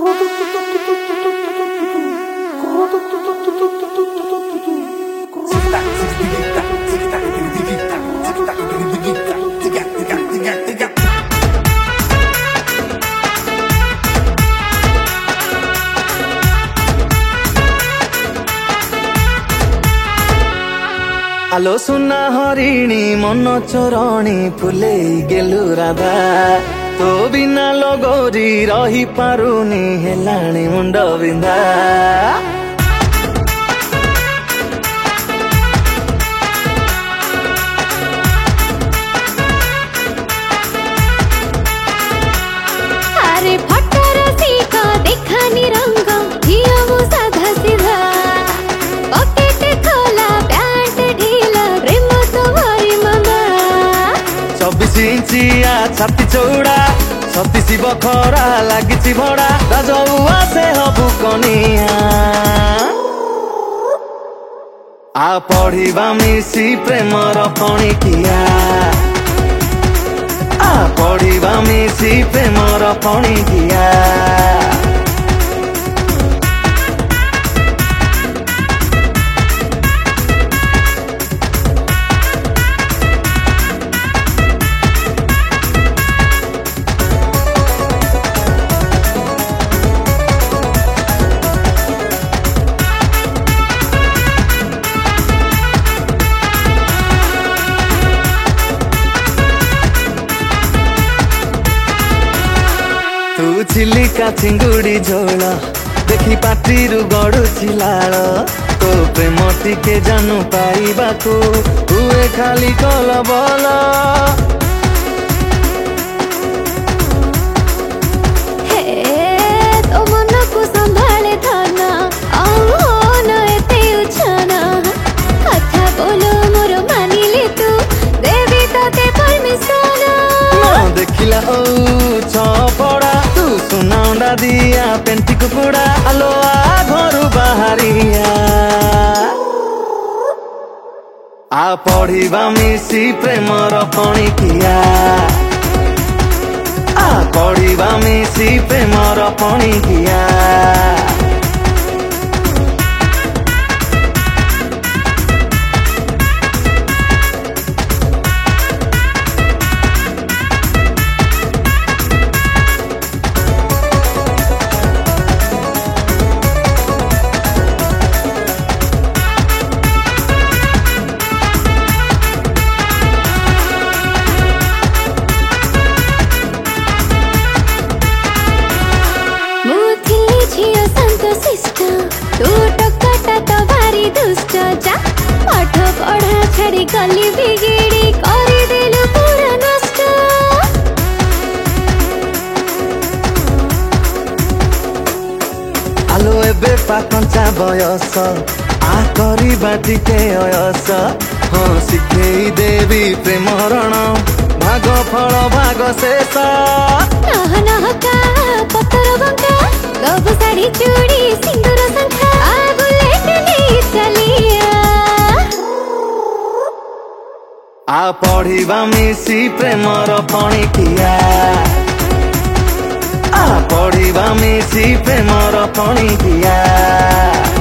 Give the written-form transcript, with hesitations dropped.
आलो सुना हरिणी मन चोरणी फुले गेलु राधा तो बिना लगोरी रही पारुनी हेलाणी मुंड बिंधा अरे फटर सीखा देखानी रंग झियो मु साधा सीधा पॉकेट खोला पैंट ढीला प्रेम तो भारी मामा 24 इंचिया छाती चौड़ा 36 बखरा लागिची भड़ा राजौआ से हबु कनिया आ पढ़िबा मिसी प्रेमर पणिकिया आ पढ़िबा मिसी प्रेमर पणिकिया तू चिलिका चिंगुड़ी झोल देखी पाटिरु गड़ु चिलाल तो प्रेम टिके जानू पाइबाकू हुए खाली कल बल हे तो मन को संभाले थाना आओ न एते उछना कथा बोलो मोर मानिले तू देवी तते परमिशन न देखिला ओ छपड़ा तू सुनाउंडा दिया पेंटी कुकुड़ा आलो आ घरु बाहरिया आ पढ़िबा मिसी प्रेमर पणिकिया आ पढ़िबा मिसी प्रेमर पणिकिया तू टकटा तो भारी दुष्ट जा पाठ पढ़ा छाड़ी गली बिगिड़ी करी देलु पूरा नष्ट आलो एबे पाकंचा बयस आ करिबा टिके अयस हाँ शिखेई देवी प्रेम रण भाग फल भाग शेष नह का पतर बंका गब साड़ी चूड़ी सिंदूर संखा आ बुलेट ले चलिया आ पढ़िबा मिसी प्रेमर पणिकिया आ पढ़िबा मिसी प्रेमर पणिकिया।